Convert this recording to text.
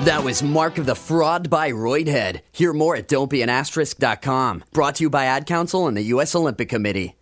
That was Mark of the Fraud by Roydhead. Hear more at don'tbeanasterisk.com. Brought to you by Ad Council and the U.S. Olympic Committee.